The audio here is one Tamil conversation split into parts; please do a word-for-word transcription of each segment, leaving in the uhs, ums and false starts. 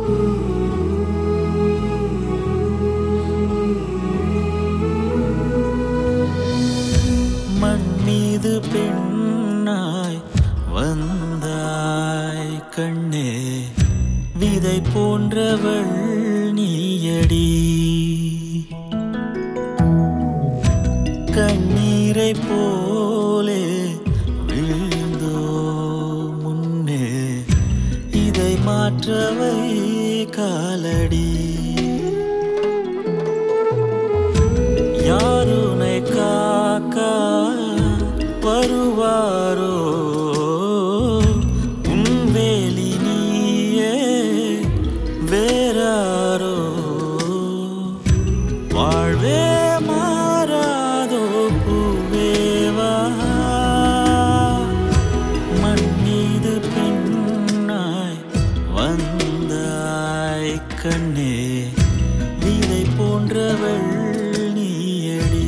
மண் மீது பெண்ணாய் வந்தாய் கண்ணே, விதை போன்றவள் நீயடி. கண்ணீரை போலே விழுந்தோ முன்னே, இதை மாற்றவை காலடி. யாருனை காக்க வருவாரோ, உன் வேலி நீயே வேறாரோ. வாழ்வே மாறாதோ பூவேவா, மண் மீது பெண்ணாய் வந்தாய் கண்ணே, விதை போன்றவள் நீயடி.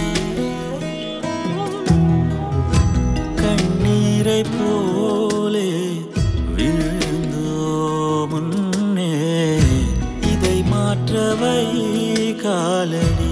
கண்ணீரை போலே விழுந்தோ முன்னே, இதை மாற்றவை காலடி.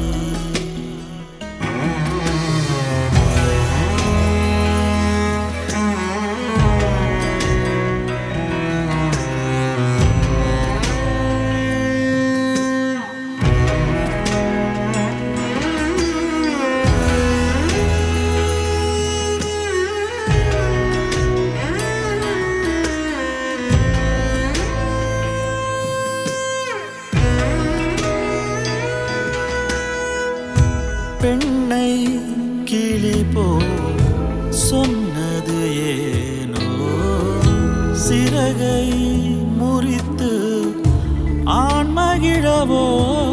பெண்ணை கிளி போ சொன்னது ஏனோ, சிறகை முறித்து ஆண் மகிழவோ.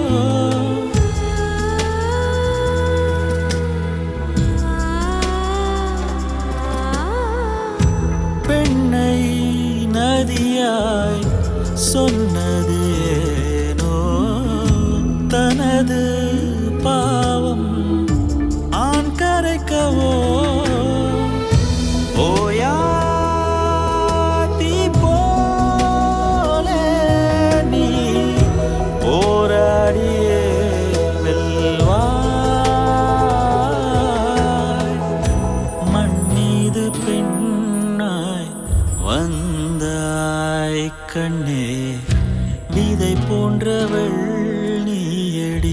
பெண்ணை நதியாய் சொன்னது ஏனோ, தனது பாவம் ஆண் கரைக்கவோ. ஓயாதி போலே நீ போராடியே வெல்வாய். மண் மீது பெண்ணாய் வந்தாய் கண்ணே, விதை போன்றவள் நீயடி.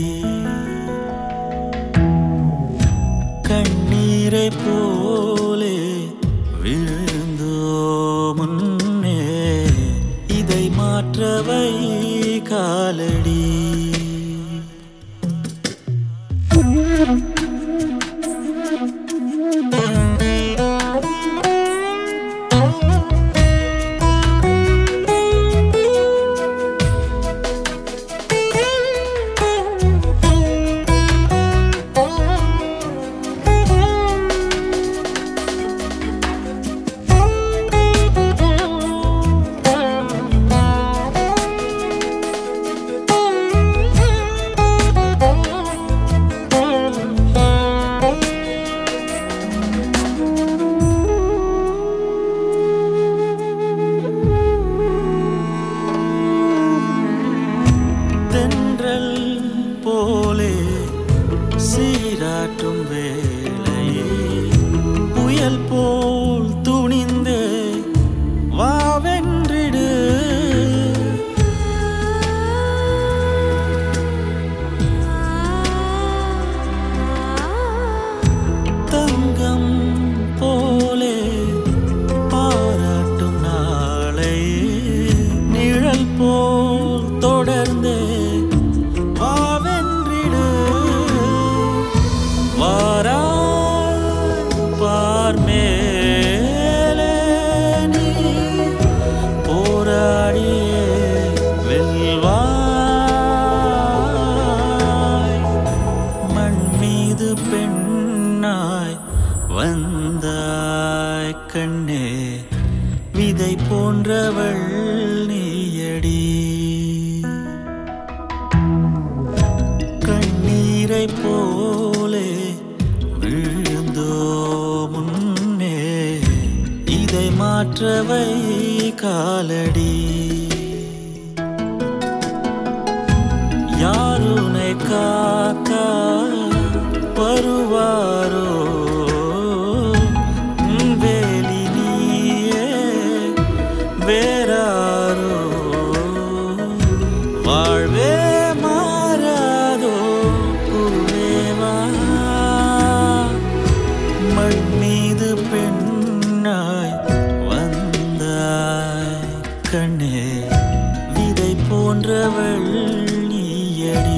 கண்ணீரை போலே விழுந்தோ முன்னே, இதை மாற்றவை காலடி. போன்றவள் நீயடி.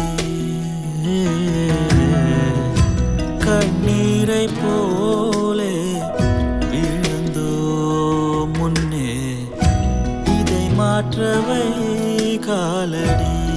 கண்ணீரை போலே விழுந்தோ முன்னே இதை மாற்றவை காலடி.